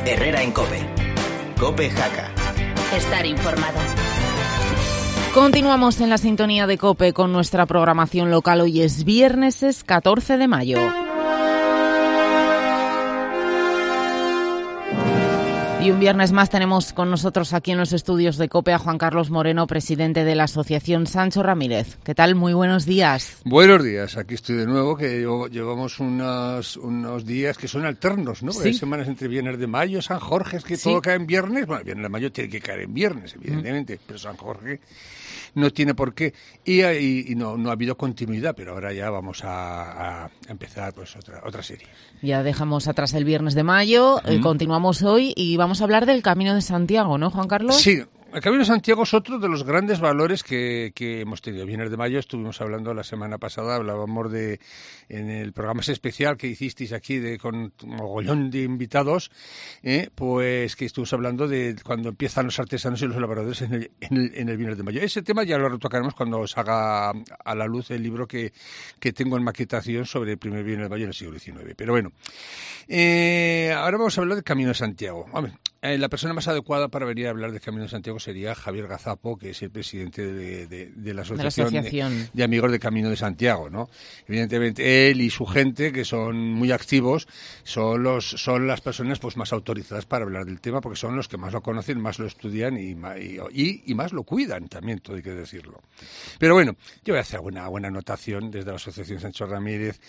Herrera en COPE. COPE Jaca. Estar informado. Continuamos en la sintonía de COPE con nuestra programación local. Hoy es viernes, es 14 de mayo. Y un viernes más tenemos con nosotros aquí en los estudios de COPE a Juan Carlos Moreno, presidente de la Asociación Sancho Ramírez. ¿Qué tal? Muy buenos días. Buenos días, aquí estoy de nuevo, que llevamos unos días que son alternos, ¿no? Porque hay semanas entre viernes de mayo, San Jorge, es que todo cae en viernes. Bueno, viernes de mayo tiene que caer en viernes, evidentemente, pero San Jorge no tiene por qué. Y no ha habido continuidad, pero ahora ya vamos a empezar pues otra serie. Ya dejamos atrás el viernes de mayo, continuamos hoy y vamos a hablar del Camino de Santiago, ¿no, Juan Carlos? Sí. El Camino de Santiago es otro de los grandes valores que hemos tenido. Viernes de mayo estuvimos hablando la semana pasada, hablábamos en el programa especial que hicisteis aquí con un mogollón de invitados, pues que estuvimos hablando de cuando empiezan los artesanos y los labradores en el Viernes de mayo. Ese tema ya lo retocaremos cuando os haga a la luz el libro que tengo en maquetación sobre el primer Viernes de mayo en el siglo XIX. Pero bueno, ahora vamos a hablar del Camino de Santiago. Hombre, la persona más adecuada para venir a hablar del Camino de Santiago sería Javier Gazapo, que es el presidente de la Asociación de Amigos del Camino de Santiago, ¿no? Evidentemente, él y su gente, que son muy activos, son las personas pues más autorizadas para hablar del tema, porque son los que más lo conocen, más lo estudian y más lo cuidan también, todo hay que decirlo. Pero bueno, yo voy a hacer una buena anotación desde la Asociación Sancho Ramírez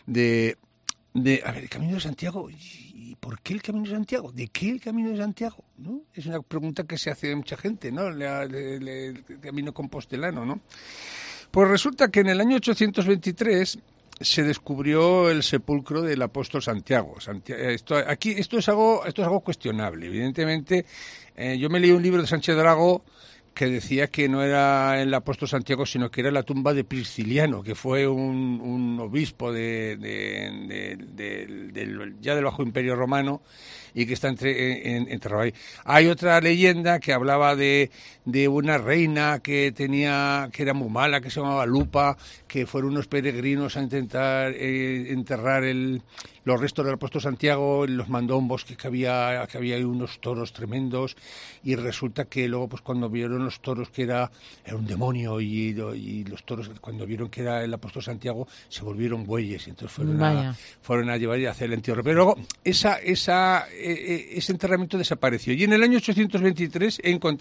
a ver, el Camino de Santiago, ¿y por qué el Camino de Santiago? ¿De qué el Camino de Santiago? ¿No? Es una pregunta que se hace de mucha gente, ¿no? El Camino Compostelano, ¿no? Pues resulta que en el año 823 se descubrió el sepulcro del apóstol Santiago. Esto es algo cuestionable. Evidentemente, yo me leí un libro de Sánchez Dragó que decía que no era el apóstol Santiago, sino que era la tumba de Prisciliano, que fue un obispo ya del Bajo Imperio Romano y que está enterrado ahí. Hay otra leyenda que hablaba de una reina que era muy mala, que se llamaba Lupa, que fueron unos peregrinos a intentar enterrar los restos del apóstol Santiago, los mandó a un bosque que había ahí unos toros tremendos, y resulta que luego pues cuando vieron los toros que era un demonio y los toros cuando vieron que era el apóstol Santiago se volvieron bueyes y entonces fueron a llevar y a hacer el entierro. Pero luego ese enterramiento desapareció y en el año 823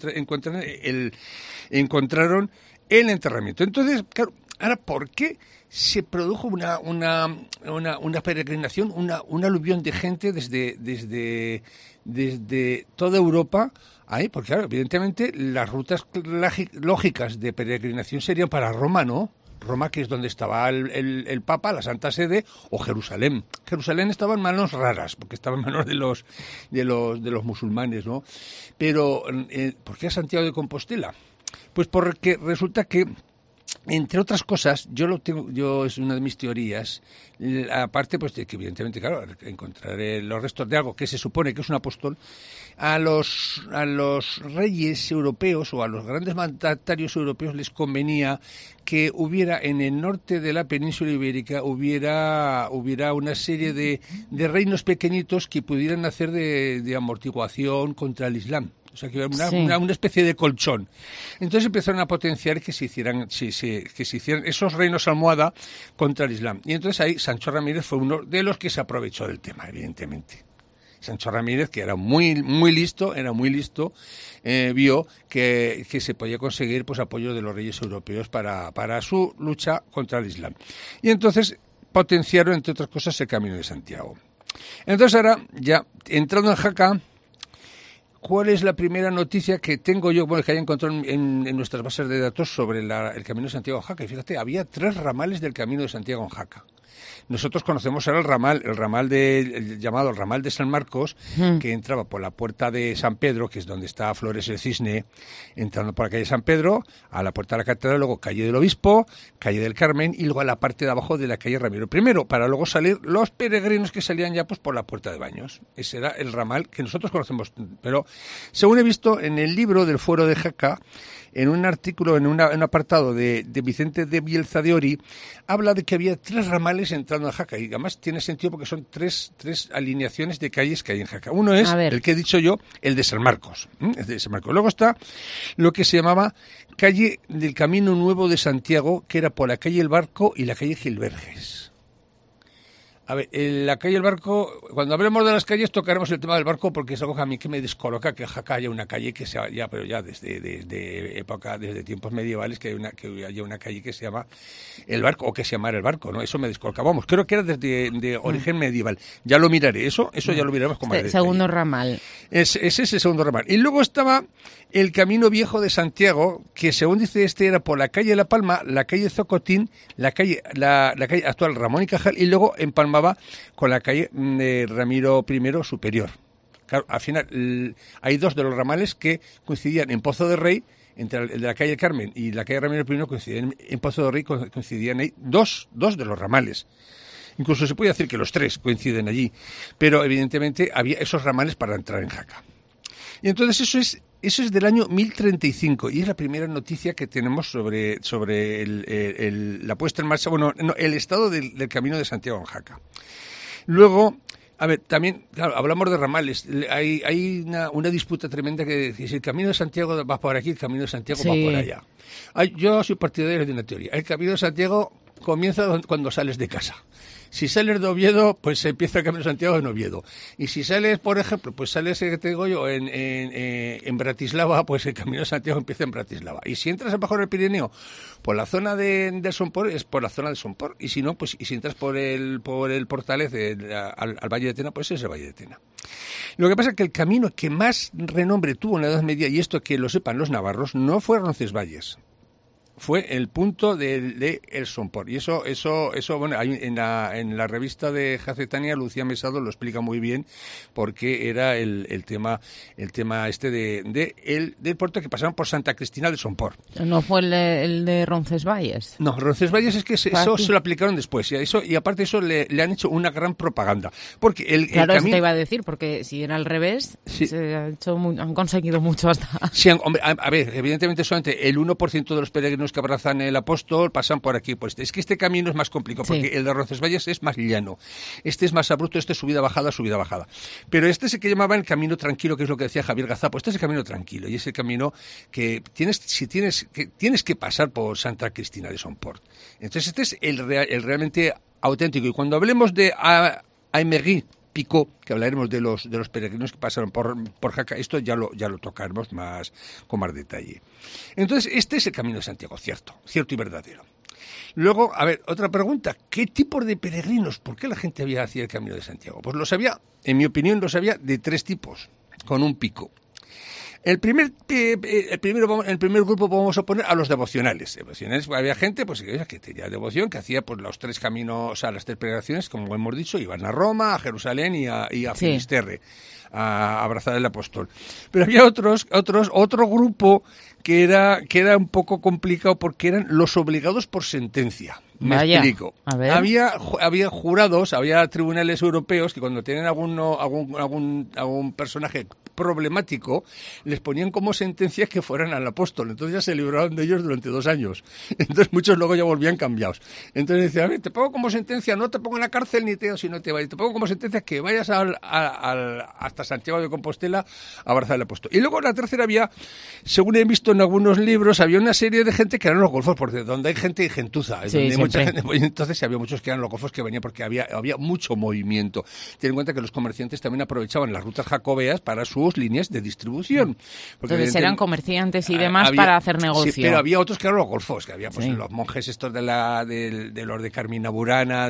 encontraron el enterramiento. Entonces, claro, ahora, ¿por qué se produjo una peregrinación, una aluvión de gente desde toda Europa ahí? Porque, claro, evidentemente las rutas lógicas de peregrinación serían para Roma, ¿no? Roma, que es donde estaba el Papa, la Santa Sede, o Jerusalén. Jerusalén estaba en manos raras, porque estaba en manos de los musulmanes, ¿no? Pero, ¿por qué a Santiago de Compostela? Pues porque resulta que, entre otras cosas, yo es una de mis teorías, aparte pues de que evidentemente, claro, encontrar los restos de algo que se supone que es un apóstol, a los reyes europeos o a los grandes mandatarios europeos les convenía que hubiera en el norte de la península ibérica hubiera una serie de reinos pequeñitos que pudieran hacer de amortiguación contra el Islam. O sea, que una especie de colchón. Entonces empezaron a potenciar que se hicieran esos reinos almohada contra el Islam. Y entonces ahí Sancho Ramírez fue uno de los que se aprovechó del tema, evidentemente. Sancho Ramírez, que era muy listo, vio que se podía conseguir pues apoyo de los reyes europeos para su lucha contra el Islam. Y entonces potenciaron, entre otras cosas, el Camino de Santiago. Entonces ahora, ya entrando en Jaca, ¿cuál es la primera noticia que tengo yo, que haya encontrado en nuestras bases de datos sobre el Camino de Santiago en Jaca? Y fíjate, había 3 ramales del Camino de Santiago en Jaca. Nosotros conocemos ahora el ramal llamado el ramal de San Marcos, que entraba por la puerta de San Pedro, que es donde está Flores el Cisne, entrando por la calle San Pedro, a la puerta de la catedral, luego calle del Obispo, calle del Carmen, y luego a la parte de abajo de la calle Ramiro I, para luego salir los peregrinos que salían ya pues por la puerta de Baños. Ese era el ramal que nosotros conocemos, pero según he visto en el libro del Fuero de Jaca, en un artículo, en un apartado de Vicente de Bielza de Ori, habla de que había 3 ramales entrando entrando en Jaca. Y además tiene sentido porque son tres alineaciones de calles que hay en Jaca. Uno es el que he dicho yo, el de San Marcos. El de San Marcos. Luego está lo que se llamaba calle del Camino Nuevo de Santiago, que era por la calle El Barco y la calle Gilberges. A ver, en la calle El Barco, cuando hablemos de las calles tocaremos el tema del barco porque es algo que a mí que me descoloca que en Jaca haya una calle que sea ya, pero ya desde época, desde tiempos medievales que haya una calle que se llama El Barco o que se llamara El Barco, ¿no? Eso me descoloca. Vamos, creo que era de origen medieval. Ya lo miraré, eso ya lo miraremos con más detalle. Segundo ramal. Ese es el segundo ramal. Y luego estaba el Camino Viejo de Santiago, que según dice era por la calle La Palma, la calle Zocotín, la calle actual Ramón y Cajal, y luego empalmaba con la calle Ramiro I Superior. Claro, al final hay dos de los ramales que coincidían en Pozo de Rey, entre el de la calle Carmen y la calle Ramiro I coincidían en Pozo de Rey, coincidían ahí dos de los ramales. Incluso se puede decir que los tres coinciden allí, pero evidentemente había esos ramales para entrar en Jaca. Y entonces eso es del año 1035 y es la primera noticia que tenemos sobre la puesta en marcha, el estado del Camino de Santiago en Jaca. Luego, a ver, también, claro, hablamos de ramales. Hay una disputa tremenda que si el Camino de Santiago va por aquí, el Camino de Santiago va por allá. Yo soy partidario de una teoría. El Camino de Santiago comienza cuando sales de casa. Si sales de Oviedo, pues empieza el Camino de Santiago en Oviedo. Y si sales, por ejemplo, pues sales, que te digo yo, en Bratislava, pues el Camino de Santiago empieza en Bratislava. Y si entras abajo del Pirineo, por la zona de Somport, es por la zona de Somport. Y si no, pues y si entras por el Portalez al Valle de Tena, pues es el Valle de Tena. Lo que pasa es que el camino que más renombre tuvo en la Edad Media, y esto que lo sepan los navarros, no fue Roncesvalles. Fue el punto de el Somport. Y eso bueno, en la revista de Jacetania, Lucía Mesado lo explica muy bien, porque era el tema este del puerto que pasaban por Santa Cristina de Somport. ¿No fue el de Roncesvalles? No, Roncesvalles es que eso se lo aplicaron después. Y aparte eso le han hecho una gran propaganda. Porque el camino... eso te iba a decir, porque si era al revés, sí. Han conseguido mucho hasta... Sí, hombre, a ver, evidentemente solamente el 1% de los peregrinos que abrazan el apóstol pasan por aquí. Pues es que este camino es más complicado, porque el de Roncesvalles es más llano. Este es más abrupto, este es subida, bajada. Pero este es el que llamaban el camino tranquilo, que es lo que decía Javier Gazapo. Este es el camino tranquilo, y es el camino que tienes que pasar por Santa Cristina de Somport. Entonces este es el realmente auténtico. Y cuando hablemos de Aymeguí Picó, que hablaremos de los peregrinos que pasaron por Jaca, esto ya lo tocaremos con más detalle. Entonces, este es el Camino de Santiago, cierto y verdadero. Luego, a ver, otra pregunta, ¿qué tipos de peregrinos? ¿Por qué la gente hacía el Camino de Santiago? Pues los había, en mi opinión, de tres tipos, con un pico. El primer grupo vamos a poner a los devocionales. Había gente que tenía devoción, que hacía pues los tres caminos, o sea, las tres peregrinaciones, como hemos dicho, iban a Roma, a Jerusalén y a Finisterre, a abrazar al apóstol. Pero había otro grupo que era un poco complicado porque eran los obligados por sentencia. Me explico. Había jurados, había tribunales europeos que cuando tienen algún personaje problemático, les ponían como sentencia que fueran al apóstol. Entonces ya se libraron de ellos durante 2 años. Entonces muchos luego ya volvían cambiados. Entonces decían, a ver, te pongo como sentencia, no te pongo en la cárcel ni te vayas. Te pongo como sentencia que vayas hasta Santiago de Compostela a abrazar al apóstol. Y luego la tercera había, según he visto en algunos libros, había una serie de gente que eran los golfos, porque donde hay gente y gentuza. Sí, donde hay mucha gente, entonces había muchos que eran los golfos que venían porque había mucho movimiento. Ten en cuenta que los comerciantes también aprovechaban las rutas jacobeas para sus líneas de distribución. Entonces eran comerciantes y demás para hacer negocio. Sí, pero había otros que eran los golfos, que había pues los monjes estos de los de Carmina Burana,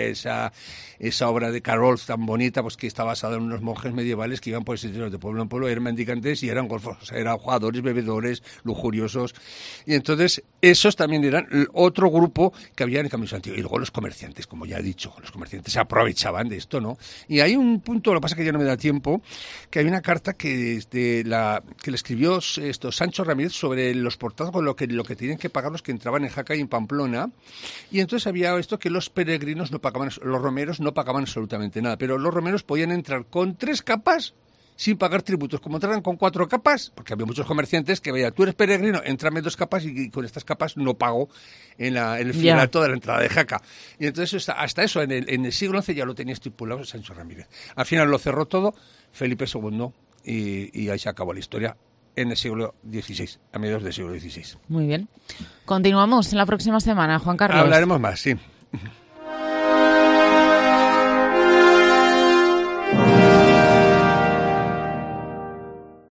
esa obra de Carol tan bonita, pues que está basada en unos monjes medievales que iban pues de pueblo en pueblo, eran mendicantes y eran golfos, o sea, eran jugadores, bebedores, lujuriosos. Y entonces esos también eran otro grupo que había en el Camino Santiago. Y luego los comerciantes, como ya he dicho, los comerciantes se aprovechaban de esto, ¿no? Y hay un punto, lo que pasa es que ya no me da tiempo, que hay una carta que le escribió Sancho Ramírez sobre los portados con lo que tenían que pagar los que entraban en Jaca y en Pamplona. Y entonces había esto que los peregrinos no pagaban, los romeros no pagaban absolutamente nada, pero los romeros podían entrar con 3 capas sin pagar tributos. Como entraran con 4 capas, porque había muchos comerciantes que veían, tú eres peregrino, entrame 2 capas y con estas capas no pago en el filato de la entrada de Jaca. Y entonces hasta eso, en el siglo XI ya lo tenía estipulado Sancho Ramírez. Al final lo cerró todo Felipe II y ahí se acabó la historia en el siglo XVI, a mediados del siglo XVI. Muy bien. Continuamos la próxima semana, Juan Carlos. Hablaremos más, sí.